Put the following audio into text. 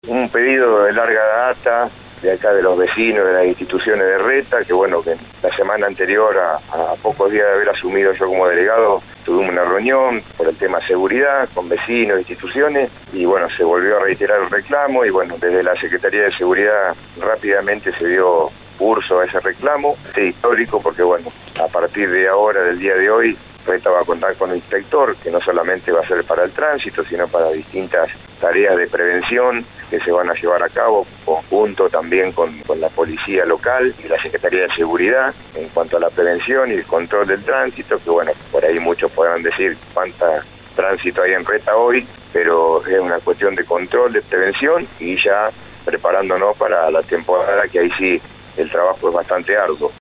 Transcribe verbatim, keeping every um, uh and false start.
Un pedido de larga data de acá de los vecinos de las instituciones de Reta, que bueno, que la semana anterior, a, a pocos días de haber asumido yo como delegado, tuvimos una reunión por el tema seguridad con vecinos, instituciones, y bueno, se volvió a reiterar el reclamo, y bueno, desde la Secretaría de Seguridad rápidamente se dio curso a ese reclamo. Es histórico porque bueno, a partir de ahora, del día de hoy, Reta va a contar con un inspector que no solamente va a ser para el tránsito, sino para distintas tareas de prevención que se van a llevar a cabo, conjunto también con, con la policía local y la Secretaría de Seguridad en cuanto a la prevención y el control del tránsito, que bueno, por ahí muchos podrán decir cuánta tránsito hay en Reta hoy, pero es una cuestión de control, de prevención y ya preparándonos para la temporada, que ahí sí el trabajo es bastante arduo.